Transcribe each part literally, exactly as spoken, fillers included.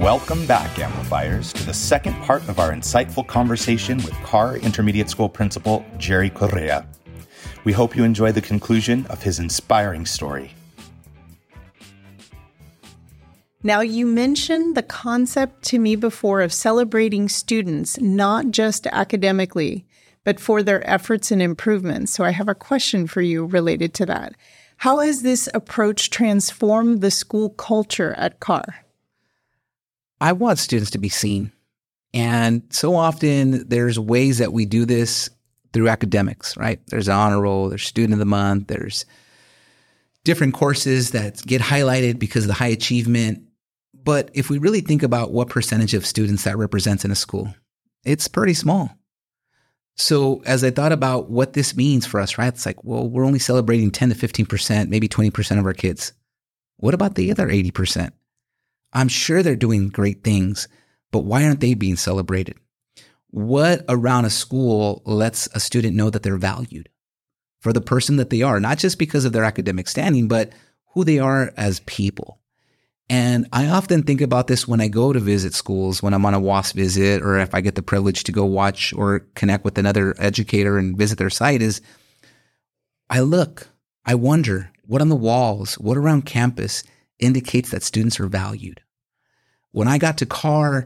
Welcome back, Amplifiers, to the second part of our insightful conversation with Carr Intermediate School Principal Jerry Correa. We hope you enjoy the conclusion of his inspiring story. Now, you mentioned the concept to me before of celebrating students, not just academically, but for their efforts and improvements. So I have a question for you related to that. How has this approach transformed the school culture at Carr? I want students to be seen. And so often there's ways that we do this through academics, right? There's honor roll, there's student of the month, there's different courses that get highlighted because of the high achievement. But if we really think about what percentage of students that represents in a school, it's pretty small. So as I thought about what this means for us, right? It's like, well, we're only celebrating ten to fifteen percent, maybe twenty percent of our kids. What about the other eighty percent? I'm sure they're doing great things, but why aren't they being celebrated? What around a school lets a student know that they're valued for the person that they are, not just because of their academic standing, but who they are as people? And I often think about this when I go to visit schools, when I'm on a W A S visit, or if I get the privilege to go watch or connect with another educator and visit their site, is I look, I wonder, what on the walls, what around campus indicates that students are valued? When I got to Carr,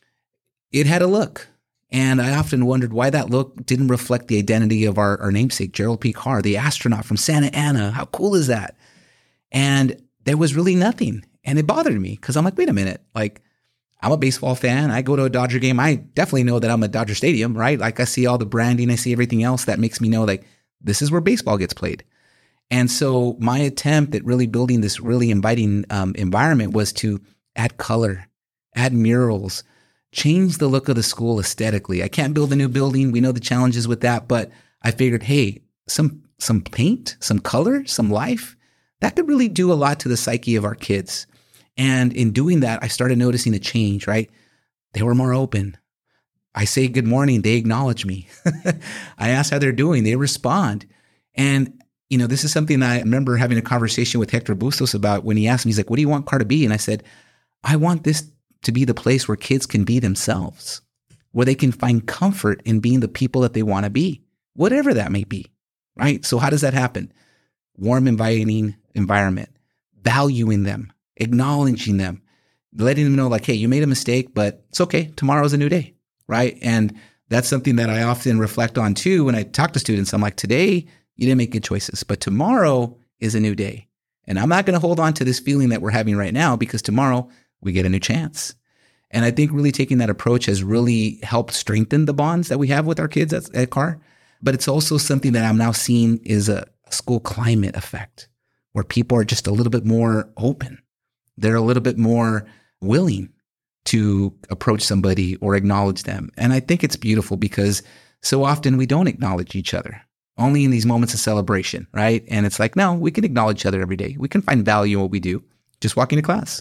it had a look. And I often wondered why that look didn't reflect the identity of our, our namesake, Gerald P. Carr, the astronaut from Santa Ana. How cool is that? And there was really nothing. And it bothered me because I'm like, wait a minute, like I'm a baseball fan. I go to a Dodger game. I definitely know that I'm at Dodger Stadium, right? Like I see all the branding. I see everything else that makes me know like this is where baseball gets played. And so my attempt at really building this really inviting um, environment was to add color, add murals, change the look of the school aesthetically. I can't build a new building. We know the challenges with that, but I figured, hey, some some paint, some color, some life, that could really do a lot to the psyche of our kids. And in doing that, I started noticing a change, right? They were more open. I say good morning, they acknowledge me. I ask how they're doing, they respond. And, you know, this is something I remember having a conversation with Hector Bustos about when he asked me, he's like, what do you want Carr to be? And I said, I want this to be the place where kids can be themselves, where they can find comfort in being the people that they want to be, whatever that may be, right? So how does that happen? Warm, inviting environment, valuing them, acknowledging them, letting them know like, hey, you made a mistake, but it's okay. Tomorrow's a new day, right? And that's something that I often reflect on too. When I talk to students, I'm like, today you didn't make good choices, but tomorrow is a new day. And I'm not going to hold on to this feeling that we're having right now because tomorrow we get a new chance. And I think really taking that approach has really helped strengthen the bonds that we have with our kids at, at Carr. But it's also something that I'm now seeing is a school climate effect where people are just a little bit more open. They're a little bit more willing to approach somebody or acknowledge them. And I think it's beautiful because so often we don't acknowledge each other, only in these moments of celebration, right? And it's like, no, we can acknowledge each other every day. We can find value in what we do, just walking to class.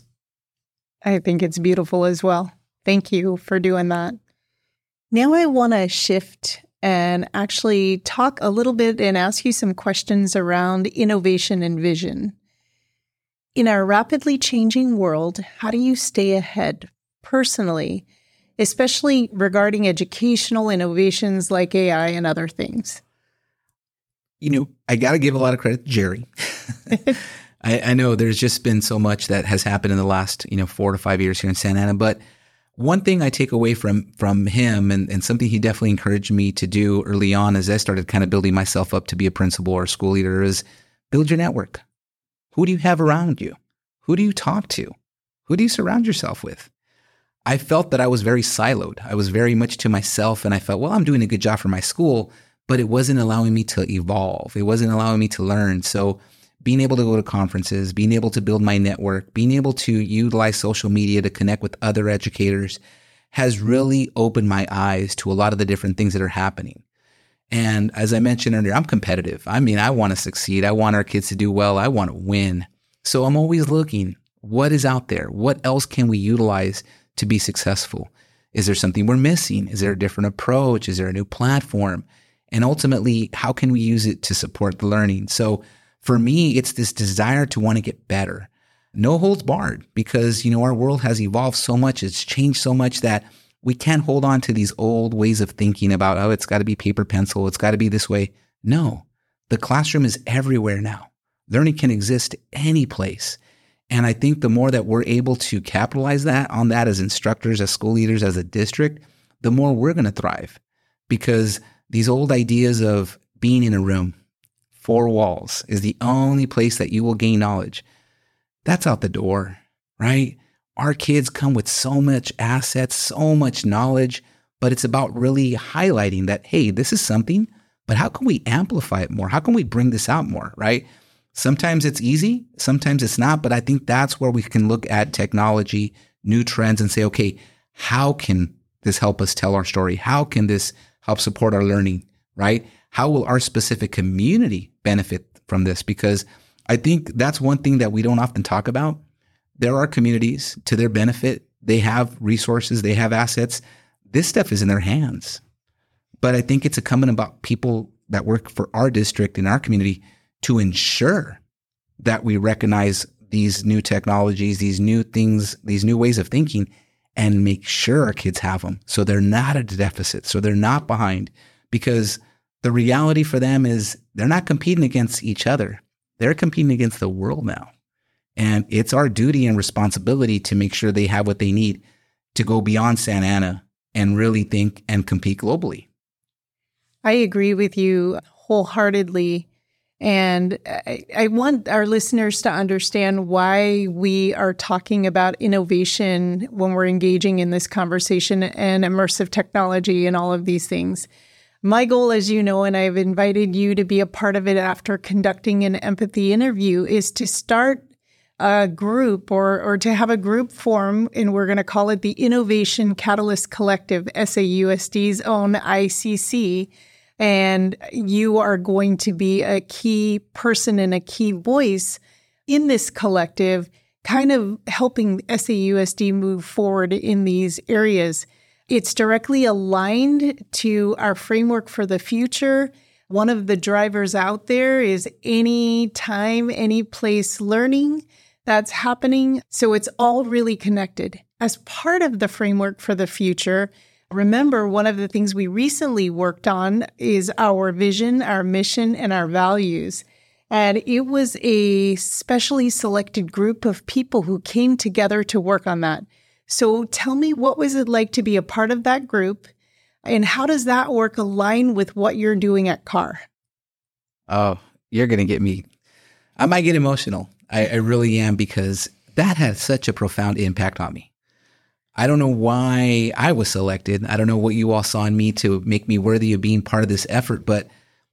I think it's beautiful as well. Thank you for doing that. Now I want to shift and actually talk a little bit and ask you some questions around innovation and vision. In our rapidly changing world, how do you stay ahead personally, especially regarding educational innovations like A I and other things? You know, I got to give a lot of credit to Jerry. I, I know there's just been so much that has happened in the last, you know, four to five years here in Santa Ana. But one thing I take away from from him and, and something he definitely encouraged me to do early on as I started kind of building myself up to be a principal or a school leader is build your network. Who do you have around you? Who do you talk to? Who do you surround yourself with? I felt that I was very siloed. I was very much to myself and I felt, well, I'm doing a good job for my school, but it wasn't allowing me to evolve. It wasn't allowing me to learn. So being able to go to conferences, being able to build my network, being able to utilize social media to connect with other educators has really opened my eyes to a lot of the different things that are happening. And as I mentioned earlier, I'm competitive. I mean, I want to succeed. I want our kids to do well. I want to win. So I'm always looking, what is out there? What else can we utilize to be successful? Is there something we're missing? Is there a different approach? Is there a new platform? And ultimately, how can we use it to support the learning? So for me, it's this desire to want to get better. no holds barred, because, you know, our world has evolved so much. It's changed so much that we can't hold on to these old ways of thinking about, oh, it's got to be paper pencil. It's got to be this way. No, the classroom is everywhere now. Learning can exist any place. And I think the more that we're able to capitalize that on that as instructors, as school leaders, as a district, the more we're going to thrive. Because these old ideas of being in a room, four walls, is the only place that you will gain knowledge, that's out the door, right? Our kids come with so much assets, so much knowledge, but it's about really highlighting that, hey, this is something, but how can we amplify it more? How can we bring this out more, right? Sometimes it's easy, sometimes it's not, but I think that's where we can look at technology, new trends, and say, okay, how can this help us tell our story? How can this help support our learning, right? How will our specific community benefit from this? Because I think that's one thing that we don't often talk about. There are communities, to their benefit, they have resources, they have assets. This stuff is in their hands. But I think it's incumbent about people that work for our district and our community to ensure that we recognize these new technologies, these new things, these new ways of thinking, and make sure our kids have them so they're not at a deficit, so they're not behind. Because the reality for them is they're not competing against each other. They're competing against the world now. And it's our duty and responsibility to make sure they have what they need to go beyond Santa Ana and really think and compete globally. I agree with you wholeheartedly. And I, I want our listeners to understand why we are talking about innovation when we're engaging in this conversation and immersive technology and all of these things. My goal, as you know, and I've invited you to be a part of it after conducting an empathy interview, is to start a group or or to have a group form, and we're going to call it the Innovation Catalyst Collective, S A U S D's own I C C. And you are going to be a key person and a key voice in this collective, kind of helping S A U S D move forward in these areas. It's directly aligned to our framework for the future. One of the drivers out there is any time, any place learning that's happening. So it's all really connected. As part of the framework for the future, remember, one of the things we recently worked on is our vision, our mission, and our values. And it was a specially selected group of people who came together to work on that. So tell me, what was it like to be a part of that group? And how does that work align with what you're doing at C A R? Oh, you're going to get me. I might get emotional. I, I really am, because that had such a profound impact on me. I don't know why I was selected. I don't know what you all saw in me to make me worthy of being part of this effort, but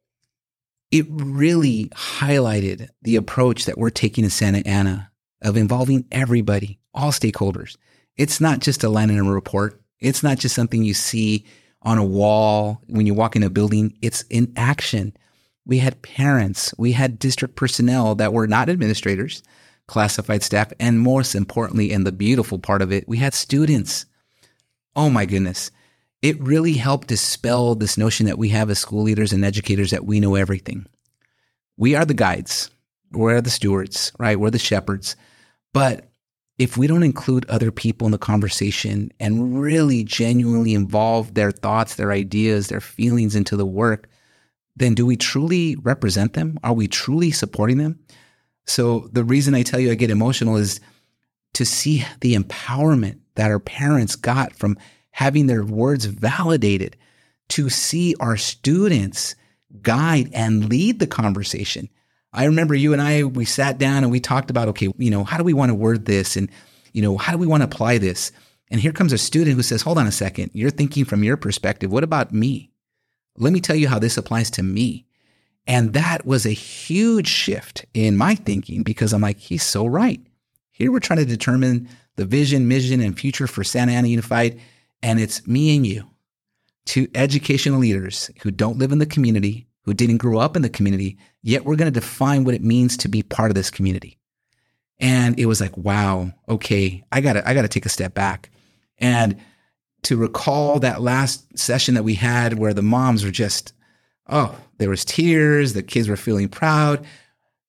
it really highlighted the approach that we're taking in Santa Ana of involving everybody, all stakeholders. It's not just a line in a report. It's not just something you see on a wall when you walk in a building. It's in action. We had parents, we had district personnel that were not administrators, classified staff, and most importantly, and the beautiful part of it, we had students. Oh my goodness. It really helped dispel this notion that we have as school leaders and educators that we know everything. We are the guides. We're the stewards, right? We're the shepherds. But if we don't include other people in the conversation and really genuinely involve their thoughts, their ideas, their feelings into the work, then do we truly represent them? Are we truly supporting them? So the reason I tell you I get emotional is to see the empowerment that our parents got from having their words validated, to see our students guide and lead the conversation. I remember you and I, we sat down and we talked about, okay, you know, how do we want to word this? And, you know, how do we want to apply this? And here comes a student who says, hold on a second, you're thinking from your perspective. What about me? Let me tell you how this applies to me. And that was a huge shift in my thinking, because I'm like, he's so right. Here we're trying to determine the vision, mission, and future for Santa Ana Unified. And it's me and you, two educational leaders who don't live in the community, who didn't grow up in the community, yet we're going to define what it means to be part of this community. And it was like, wow, okay, I gotta, I gotta take a step back. And to recall that last session that we had where the moms were just, oh, there was tears, the kids were feeling proud.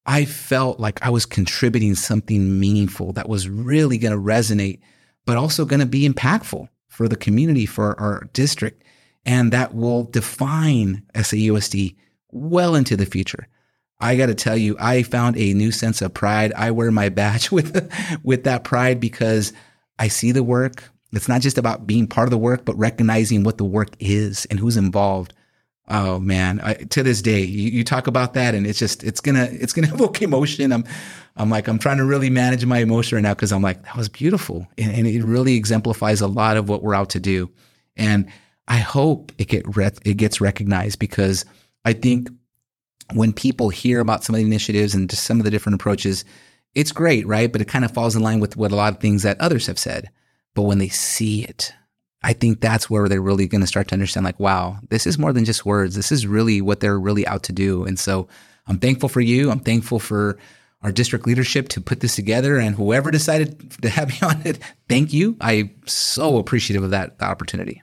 I felt like I was contributing something meaningful that was really going to resonate, but also going to be impactful for the community, for our district, and that will define S A U S D well into the future. I got to tell you, I found a new sense of pride. I wear my badge with, with that pride because I see the work. It's not just about being part of the work, but recognizing what the work is and who's involved. Oh man, I, to this day, you, you talk about that and it's just, it's gonna, it's gonna evoke emotion. I'm, I'm like, I'm trying to really manage my emotion right now because I'm like, that was beautiful. And, and it really exemplifies a lot of what we're out to do. And I hope it get re- it gets recognized, because I think when people hear about some of the initiatives and just some of the different approaches, it's great, right? But it kind of falls in line with what a lot of things that others have said. But when they see it, I think that's where they're really going to start to understand, like, wow, this is more than just words. This is really what they're really out to do. And so I'm thankful for you. I'm thankful for our district leadership to put this together, and whoever decided to have me on it, thank you. I'm so appreciative of that opportunity.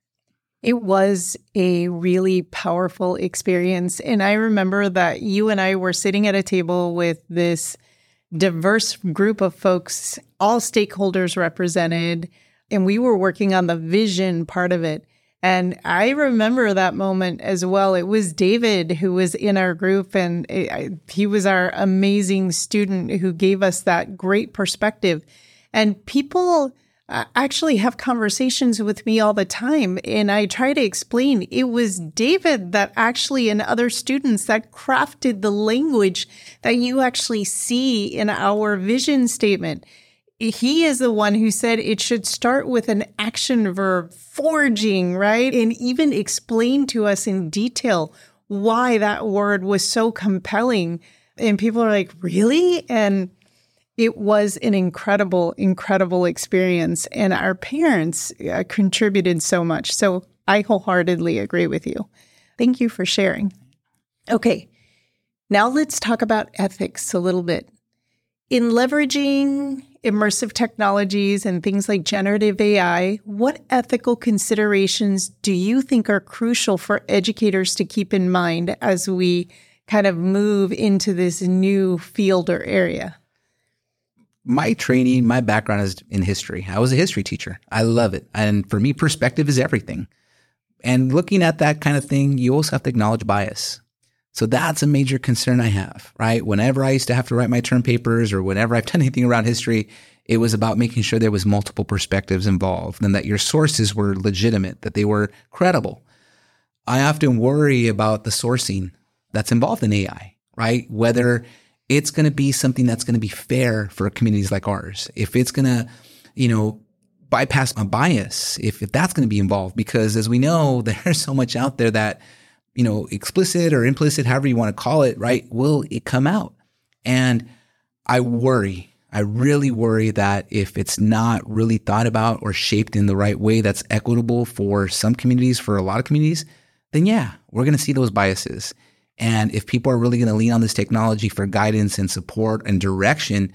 It was a really powerful experience. And I remember that you and I were sitting at a table with this diverse group of folks, all stakeholders represented, and we were working on the vision part of it. And I remember that moment as well. It was David who was in our group, and it, he was our amazing student who gave us that great perspective. And people actually have conversations with me all the time, and I try to explain it was David that actually, and other students, that crafted the language that you actually see in our vision statement. He is the one who said it should start with an action verb, forging, right? And even explain to us in detail why that word was so compelling. And people are like, really? And it was an incredible, incredible experience. And our parents uh, contributed so much. So I wholeheartedly agree with you. Thank you for sharing. Okay, now let's talk about ethics a little bit. In leveraging immersive technologies and things like generative A I, what ethical considerations do you think are crucial for educators to keep in mind as we kind of move into this new field or area? My training, my background is in history. I was a history teacher. I love it. And for me, perspective is everything. And looking at that kind of thing, you also have to acknowledge bias. So that's a major concern I have, right? Whenever I used to have to write my term papers, or whenever I've done anything around history, it was about making sure there was multiple perspectives involved and that your sources were legitimate, that they were credible. I often worry about the sourcing that's involved in A I, right? Whether it's going to be something that's going to be fair for communities like ours, if it's going to, you know, bypass a bias, if, if that's going to be involved, because as we know, there's so much out there that, you know, explicit or implicit, however you want to call it, right, will it come out? And I worry, I really worry that if it's not really thought about or shaped in the right way that's equitable for some communities, for a lot of communities, then yeah, we're going to see those biases. And if people are really going to lean on this technology for guidance and support and direction,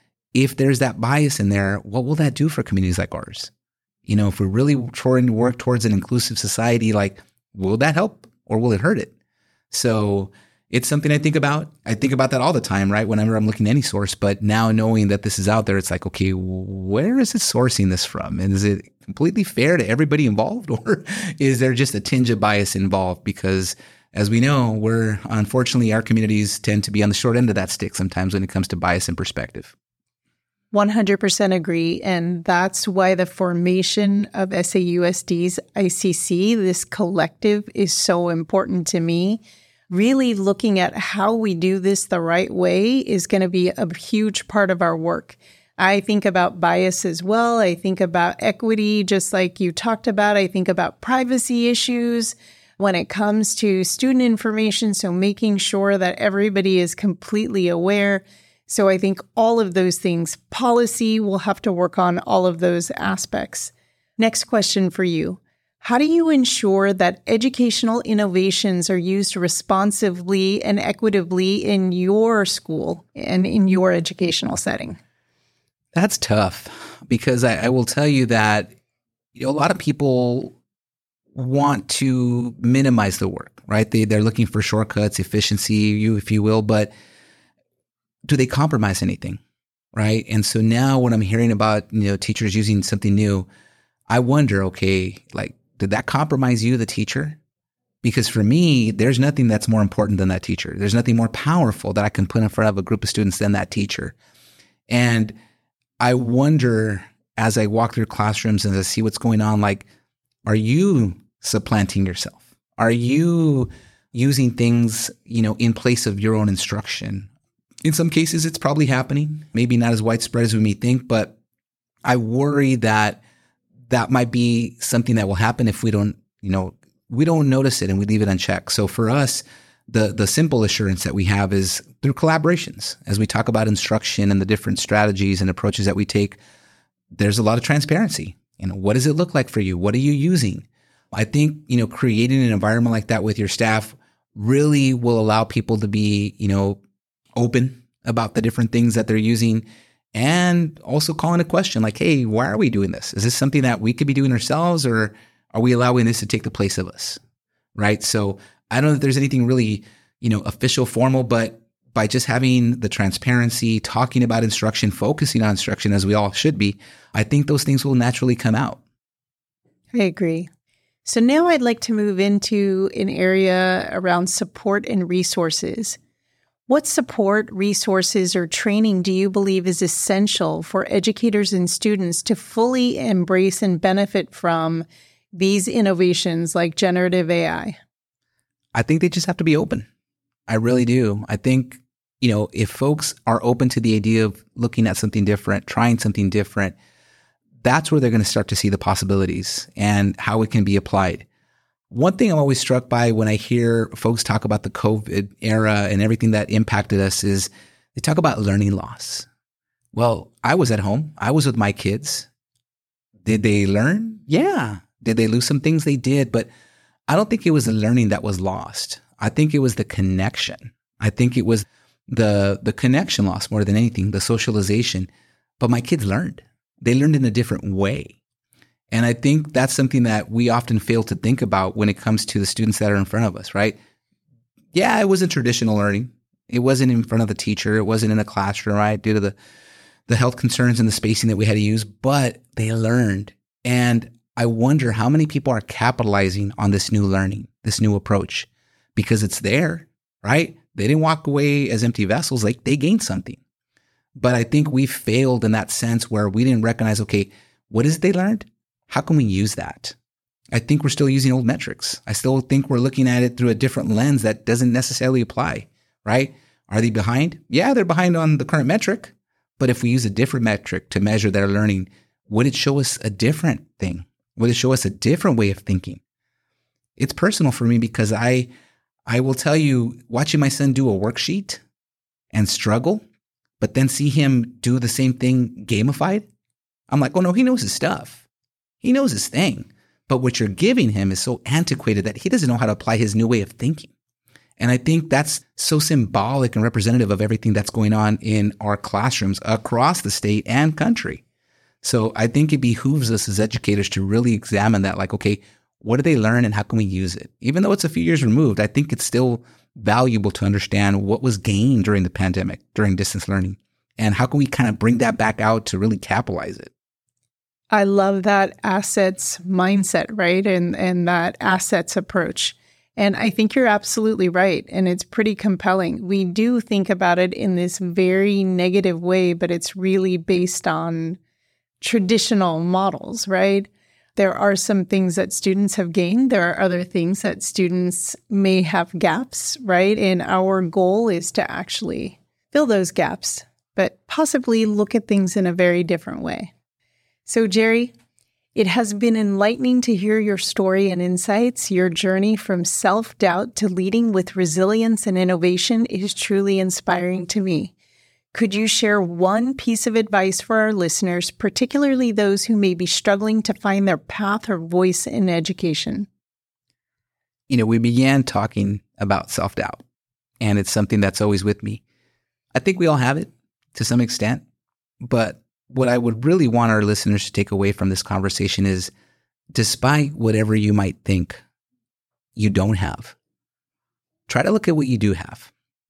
if there's that bias in there, what will that do for communities like ours? You know, if we're really trying to work towards an inclusive society, like, will that help? Or will it hurt it? So it's something I think about. I think about that all the time, right? Whenever I'm looking at any source. But now knowing that this is out there, it's like, okay, where is it sourcing this from? And is it completely fair to everybody involved? Or is there just a tinge of bias involved? Because as we know, we're unfortunately, our communities tend to be on the short end of that stick sometimes when it comes to bias and perspective. one hundred percent agree. And that's why the formation of S A U S D's I C C, this collective, is so important to me. Really looking at how we do this the right way is going to be a huge part of our work. I think about bias as well. I think about equity, just like you talked about. I think about privacy issues when it comes to student information. So making sure that everybody is completely aware. So I think all of those things, policy, will have to work on all of those aspects. Next question for you. How do you ensure that educational innovations are used responsively and equitably in your school and in your educational setting? That's tough, because I, I will tell you that, you know, a lot of people want to minimize the work, right? They, they're looking for shortcuts, efficiency, you, if you will, but do they compromise anything? Right. And so now when I'm hearing about, you know, teachers using something new, I wonder, okay, like, did that compromise you, the teacher? Because for me, there's nothing that's more important than that teacher. There's nothing more powerful that I can put in front of a group of students than that teacher. And I wonder, as I walk through classrooms and I see what's going on, like, are you supplanting yourself? Are you using things, you know, in place of your own instruction? In some cases, it's probably happening, maybe not as widespread as we may think, but I worry that that might be something that will happen if we don't, you know, we don't notice it and we leave it unchecked. So for us, the the simple assurance that we have is through collaborations. As we talk about instruction and the different strategies and approaches that we take, there's a lot of transparency. You know, what does it look like for you? What are you using? I think, you know, creating an environment like that with your staff really will allow people to be, you know, open about the different things that they're using, and also calling a question like, hey, why are we doing this? Is this something that we could be doing ourselves, or are we allowing this to take the place of us? Right. So I don't know if there's anything really, you know, official, formal, but by just having the transparency, talking about instruction, focusing on instruction as we all should be, I think those things will naturally come out. I agree. So now I'd like to move into an area around support and resources. What support, resources, or training do you believe is essential for educators and students to fully embrace and benefit from these innovations like generative A I? I think they just have to be open. I really do. I think, you know, if folks are open to the idea of looking at something different, trying something different, that's where they're going to start to see the possibilities and how it can be applied. One thing I'm always struck by when I hear folks talk about the COVID era and everything that impacted us is they talk about learning loss. Well, I was at home. I was with my kids. Did they learn? Yeah. Did they lose some things? They did. But I don't think it was the learning that was lost. I think it was the connection. I think it was the the connection loss more than anything, the socialization. But my kids learned. They learned in a different way. And I think that's something that we often fail to think about when it comes to the students that are in front of us, right? Yeah, it wasn't traditional learning. It wasn't in front of the teacher. It wasn't in a classroom, right? Due to the, the health concerns and the spacing that we had to use, but they learned. And I wonder how many people are capitalizing on this new learning, this new approach, because it's there, right? They didn't walk away as empty vessels. Like, they gained something. But I think we failed in that sense where we didn't recognize, okay, what is it they learned? How can we use that? I think we're still using old metrics. I still think we're looking at it through a different lens that doesn't necessarily apply, right? Are they behind? Yeah, they're behind on the current metric. But if we use a different metric to measure their learning, would it show us a different thing? Would it show us a different way of thinking? It's personal for me because I, I will tell you, watching my son do a worksheet and struggle, but then see him do the same thing gamified, I'm like, oh no, he knows his stuff. He knows his thing, but what you're giving him is so antiquated that he doesn't know how to apply his new way of thinking. And I think that's so symbolic and representative of everything that's going on in our classrooms across the state and country. So I think it behooves us as educators to really examine that, like, okay, what do they learn and how can we use it? Even though it's a few years removed, I think it's still valuable to understand what was gained during the pandemic, during distance learning, and how can we kind of bring that back out to really capitalize it. I love that assets mindset, right? And and that assets approach. And I think you're absolutely right. And it's pretty compelling. We do think about it in this very negative way, but it's really based on traditional models, right? There are some things that students have gained. There are other things that students may have gaps, right? And our goal is to actually fill those gaps, but possibly look at things in a very different way. So, Jerry, it has been enlightening to hear your story and insights. Your journey from self-doubt to leading with resilience and innovation is truly inspiring to me. Could you share one piece of advice for our listeners, particularly those who may be struggling to find their path or voice in education? You know, we began talking about self-doubt, and it's something that's always with me. I think we all have it to some extent, but what I would really want our listeners to take away from this conversation is, despite whatever you might think you don't have, try to look at what you do have.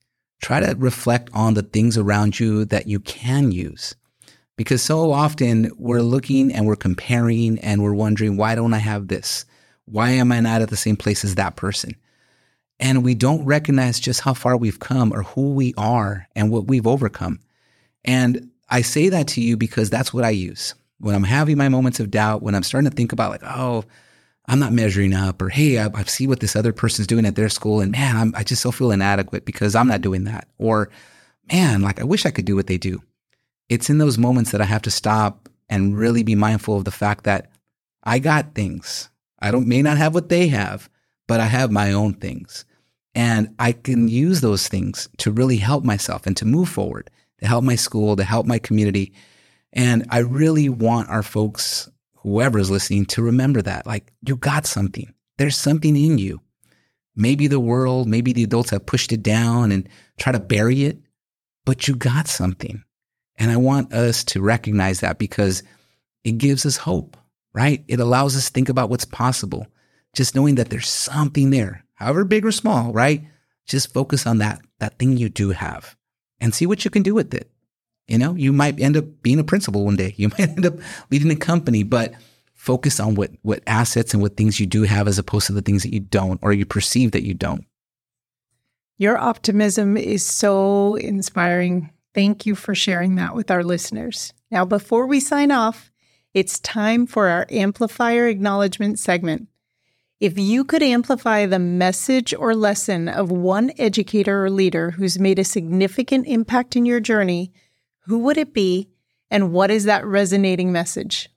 try to reflect on the things around you that you can use. Because so often we're looking and we're comparing and we're wondering, why don't I have this? Why am I not at the same place as that person? And we don't recognize just how far we've come or who we are and what we've overcome. And I say that to you because that's what I use. When I'm having my moments of doubt, when I'm starting to think about like, oh, I'm not measuring up, or hey, I, I see what this other person's doing at their school, and man, I'm, I just so feel inadequate because I'm not doing that. Or man, like I wish I could do what they do. It's in those moments that I have to stop and really be mindful of the fact that I got things. I don't may not have what they have, but I have my own things. And I can use those things to really help myself and to move forward, to help my school, to help my community. And I really want our folks, whoever is listening, to remember that. Like, you got something. There's something in you. Maybe the world, maybe the adults have pushed it down and try to bury it, but you got something. And I want us to recognize that because it gives us hope, right? It allows us to think about what's possible. Just knowing that there's something there, however big or small, right? Just focus on that, that thing you do have and see what you can do with it. You know, you might end up being a principal one day. You might end up leading a company, but focus on what, what assets and what things you do have as opposed to the things that you don't or you perceive that you don't. Your optimism is so inspiring. Thank you for sharing that with our listeners. Now, before we sign off, it's time for our Amplifier Acknowledgement segment. If you could amplify the message or lesson of one educator or leader who's made a significant impact in your journey, who would it be, and what is that resonating message?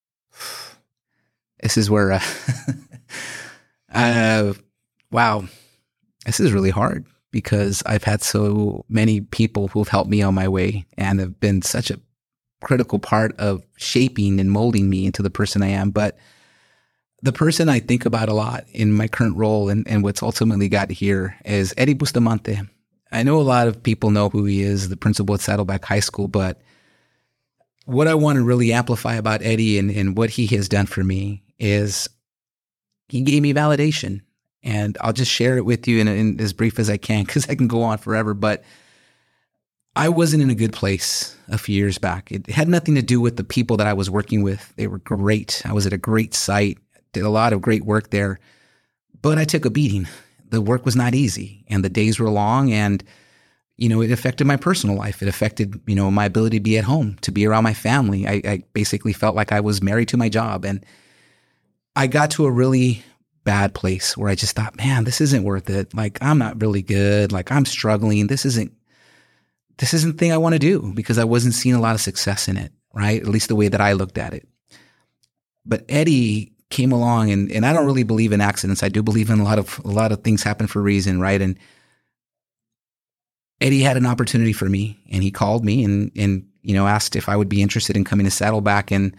This is where, uh, uh, wow, this is really hard because I've had so many people who've helped me on my way and have been such a critical part of shaping and molding me into the person I am. But the person I think about a lot in my current role and, and what's ultimately got here is Eddie Bustamante. I know a lot of people know who he is, the principal at Saddleback High School, but what I want to really amplify about Eddie and, and what he has done for me is he gave me validation. And I'll just share it with you in, in as brief as I can because I can go on forever. But I wasn't in a good place a few years back. It had nothing to do with the people that I was working with. They were great. I was at a great site, did a lot of great work there, but I took a beating. The work was not easy and the days were long and, you know, it affected my personal life. It affected, you know, my ability to be at home, to be around my family. I, I basically felt like I was married to my job. And I got to a really bad place where I just thought, man, this isn't worth it. Like, I'm not really good. Like, I'm struggling. This isn't, this isn't the thing I want to do because I wasn't seeing a lot of success in it, right? At least the way that I looked at it. But Eddie came along and, and I don't really believe in accidents. I do believe in a lot of, a lot of things happen for a reason, right? And Eddie had an opportunity for me and he called me and, and, you know, asked if I would be interested in coming to Saddleback. And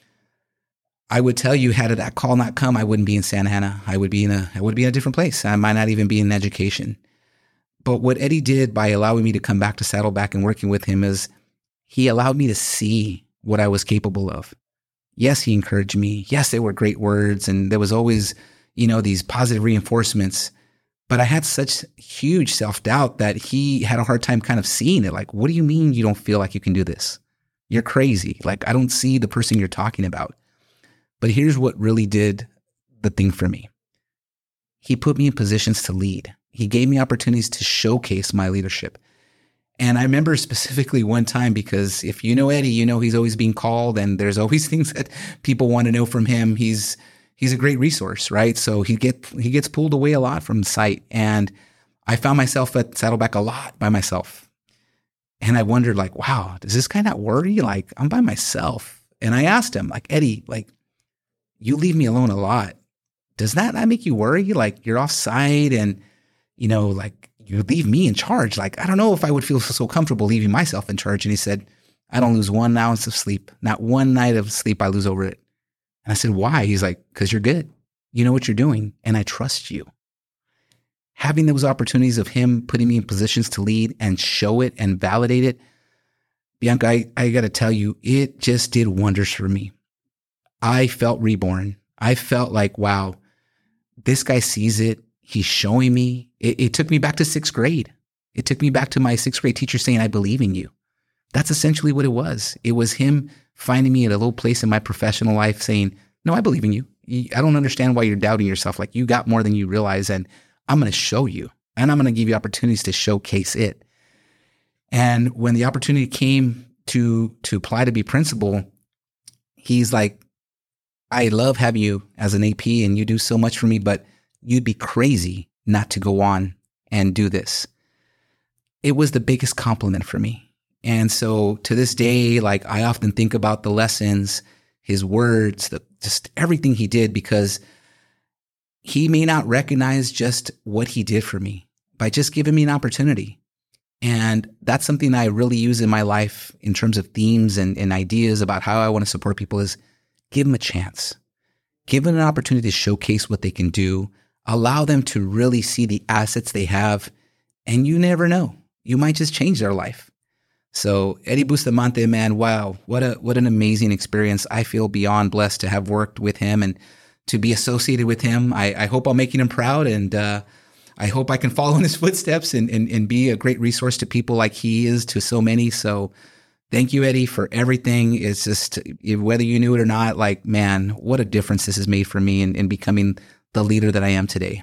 I would tell you, had that call not come, I wouldn't be in Santa Ana. I would be in a, I would be in a different place. I might not even be in education. But what Eddie did by allowing me to come back to Saddleback and working with him is he allowed me to see what I was capable of. Yes, he encouraged me. Yes, there were great words and there was always, you know, these positive reinforcements. But I had such huge self-doubt that he had a hard time kind of seeing it. Like, what do you mean you don't feel like you can do this? You're crazy. Like, I don't see the person you're talking about. But here's what really did the thing for me. He put me in positions to lead. He gave me opportunities to showcase my leadership. And I remember specifically one time, because if you know Eddie, you know he's always being called and there's always things that people want to know from him. He's he's a great resource, right? So he get he gets pulled away a lot from the site. And I found myself at Saddleback a lot by myself. And I wondered, like, wow, does this guy not worry? Like, I'm by myself. And I asked him, like, Eddie, like, you leave me alone a lot. Does that not make you worry? Like, you're off site and, you know, like, you leave me in charge. Like, I don't know if I would feel so comfortable leaving myself in charge. And he said, I don't lose one ounce of sleep. Not one night of sleep I lose over it. And I said, why? He's like, because you're good. You know what you're doing. And I trust you. Having those opportunities of him putting me in positions to lead and show it and validate it, Bianca, I, I got to tell you, it just did wonders for me. I felt reborn. I felt like, wow, this guy sees it. He's showing me. It, it took me back to sixth grade. It took me back to my sixth grade teacher saying, I believe in you. That's essentially what it was. It was him finding me at a low place in my professional life saying, no, I believe in you. I don't understand why you're doubting yourself. Like, you got more than you realize, and I'm going to show you, and I'm going to give you opportunities to showcase it. And when the opportunity came to, to apply to be principal, he's like, I love having you as an A P and you do so much for me, but you'd be crazy not to go on and do this. It was the biggest compliment for me. And so to this day, like, I often think about the lessons, his words, the, just everything he did, because he may not recognize just what he did for me by just giving me an opportunity. And that's something I really use in my life in terms of themes and, and ideas about how I want to support people is give them a chance. Give them an opportunity to showcase what they can do. Allow them to really see the assets they have. And you never know. You might just change their life. So Eddie Bustamante, man, wow, what a what an amazing experience. I feel beyond blessed to have worked with him and to be associated with him. I, I hope I'm making him proud, and uh, I hope I can follow in his footsteps and, and, and be a great resource to people like he is to so many. So thank you, Eddie, for everything. It's just, whether you knew it or not, like, man, what a difference this has made for me in, in becoming the leader that I am today.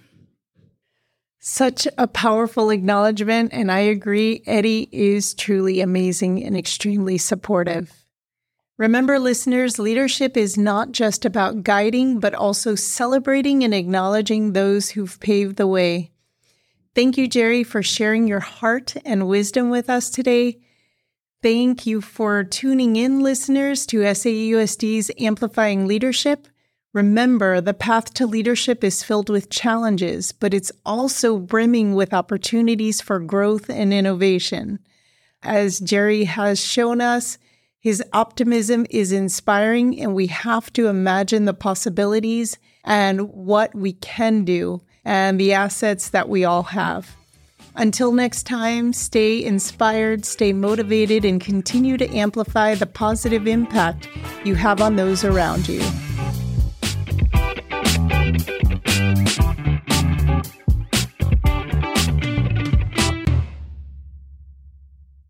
Such a powerful acknowledgement, and I agree, Eddie is truly amazing and extremely supportive. Remember, listeners, leadership is not just about guiding, but also celebrating and acknowledging those who've paved the way. Thank you, Jerry, for sharing your heart and wisdom with us today. Thank you for tuning in, listeners, to S A U S D's Amplifying Leadership. Remember, the path to leadership is filled with challenges, but it's also brimming with opportunities for growth and innovation. As Jerry has shown us, his optimism is inspiring, and we have to imagine the possibilities and what we can do and the assets that we all have. Until next time, stay inspired, stay motivated, and continue to amplify the positive impact you have on those around you.